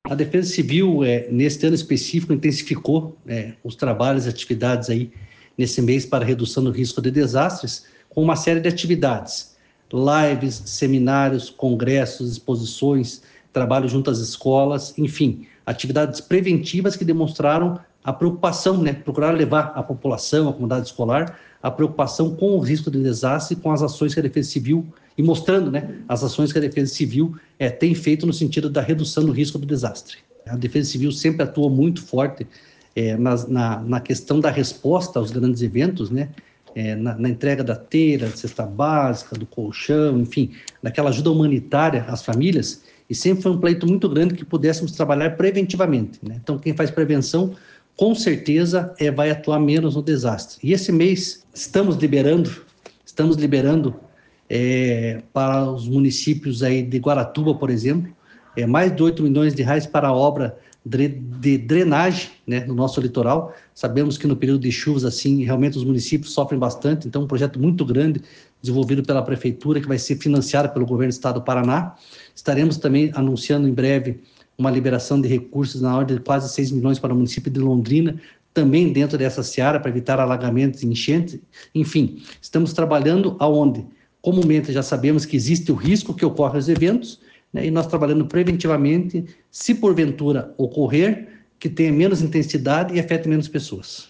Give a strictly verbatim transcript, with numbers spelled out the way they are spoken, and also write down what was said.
A Defesa Civil, é, neste ano específico, intensificou é, os trabalhos e atividades aí nesse mês para redução do risco de desastres, com uma série de atividades, lives, seminários, congressos, exposições, trabalho junto às escolas, enfim, atividades preventivas que demonstraram a preocupação, né, procurar levar a população, a comunidade escolar, a preocupação com o risco de desastre e com as ações que a Defesa Civil, e mostrando, né, as ações que a Defesa Civil é, tem feito no sentido da redução do risco do desastre. A Defesa Civil sempre atua muito forte é, na, na, na questão da resposta aos grandes eventos, né, é, na, na entrega da teira, da cesta básica, do colchão, enfim, daquela ajuda humanitária às famílias, e sempre foi um pleito muito grande que pudéssemos trabalhar preventivamente, né? Então, quem faz prevenção, com certeza, é, vai atuar menos no desastre. E esse mês estamos liberando, estamos liberando é, para os municípios aí de Guaratuba, por exemplo, é, mais de oito milhões de reais para a obra de drenagem, né, no nosso litoral. Sabemos que no período de chuvas, assim, realmente os municípios sofrem bastante, então é um projeto muito grande, desenvolvido pela Prefeitura, que vai ser financiado pelo Governo do Estado do Paraná. Estaremos também anunciando em breve uma liberação de recursos na ordem de quase seis milhões para o município de Londrina, também dentro dessa seara, para evitar alagamentos e enchentes. Enfim, estamos trabalhando aonde? Comumente já sabemos que existe o risco que ocorre aos eventos, né, e nós trabalhando preventivamente, se porventura ocorrer, que tenha menos intensidade e afete menos pessoas.